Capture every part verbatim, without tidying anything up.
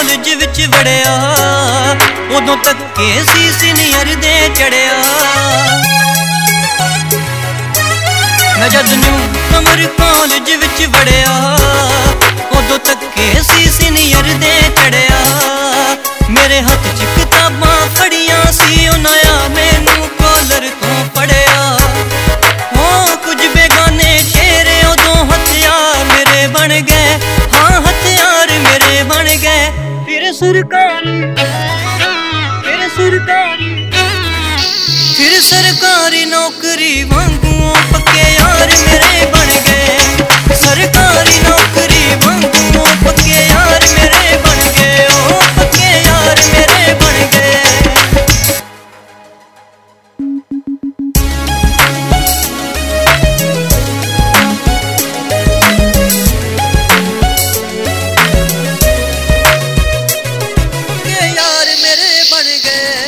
College विच वड़िया उदों धक्के सी senior दे चढ़िया। मैं जद न्यू कमर कॉलेज विच वड़िया उदों धक्के सी सीनियर दे चढ़िया। मेरे हथ च किताबां फड़ियां सी उन्हां मैनू कॉलर तो पढ़िया। हो कुछ बेगाने शेरे उदों हथियार मेरे बन गए, हाँ हथियार मेरे बन गए। फिर सरकारी फिर सरकारी फिर सरकारी नौकरी वांगू पक्के यार मेरे बन गए। सरकारी नौकरी वांगू पक्के यार मेरे बन गए। ओ पक्के यार मेरे बन गए। पक्के यार मेरे बन गए।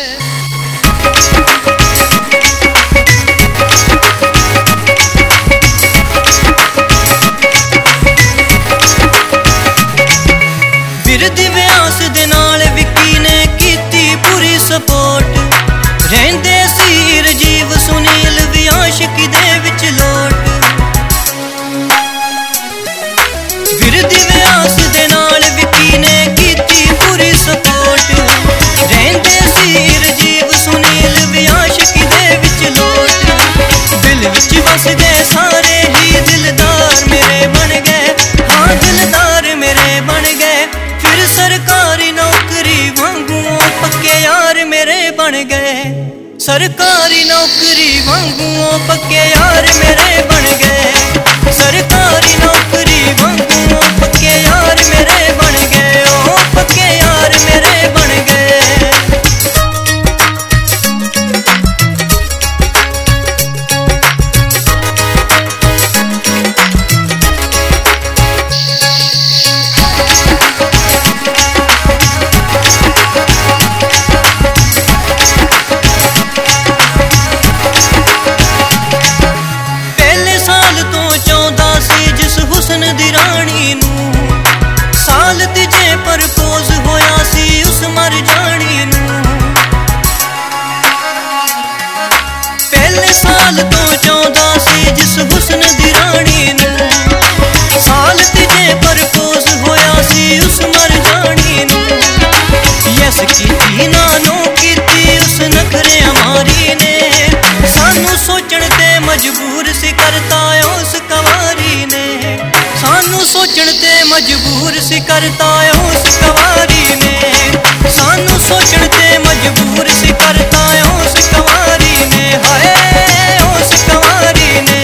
बिरदी व्यास दे नाल विक्की ने कीती पूरी सपोर्ट। रहिंदे सी राजीव सुनील भी आशिकी दे विच लोट। बिरदी व्यास दे नाल विक्की ने कीती पूरी सपोर्ट। रहिंदे सी राजीव सुनील भी आशिकी दे विच लोट। दिल विच बस गए सारे ही दिलदार मेरे बन गए, हाँ दिलदार मेरे बन गए। फिर सरकारी नौकरी वांगू पक्के यार मेरे बन गए। सरकारी नौकरी वांगू पक्के यार मेरे बन गए। सरकारी नौकरी वांगू पक्के यार मेरे बन गए। ओ पक्के यार मेरे बन गए। साल तीजे प्रपोज होया सी उस मर जानी नू। पहले साल तो चौदह सी जिस हुस्न दी रानी नू। साल तीजे प्रपोज होया सी उस मर जानी नू। यस कीती ना नो कीती उस नखरे हमारी ने। सानू सोचण ते मजबूर सी करता उस कवारी ने। सानू सोचण ते मजबूर सी करता उस कवारी ने। सानू सोचण ते मजबूर सी करता उस कवारी ने। हाय उस कवारी ने।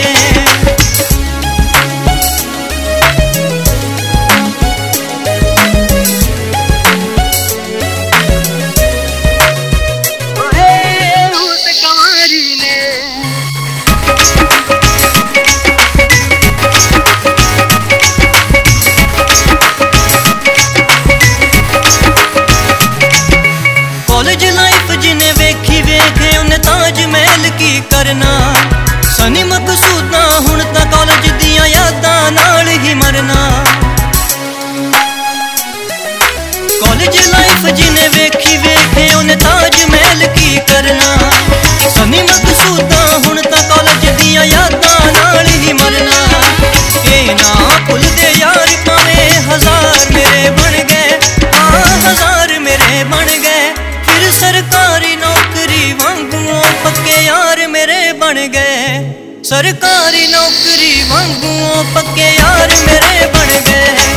हाय उस कवारी ने। कॉलेज लाइफ जिन्हें वेखी वेखे उन्हें ताज महल की करना। सनी मकसूदा हुण तां कॉलेज दियां यादां नाल ही मरना। कॉलेज लाइफ जिन्हें वेखी वेखे उन्हें ताज महल की करना। सनी मकसूदा हुण तां कॉलेज दियां यादां नाल ही मरना। ए ना भुलदे यार भावें हजार मेरे बन गए, हाँ हजार मेरे बन गए। फिर सरकारी नौकरी वांगू पक्के यार मेरे बन गए। सरकारी नौकरी वांगू पक्के यार मेरे बन गए।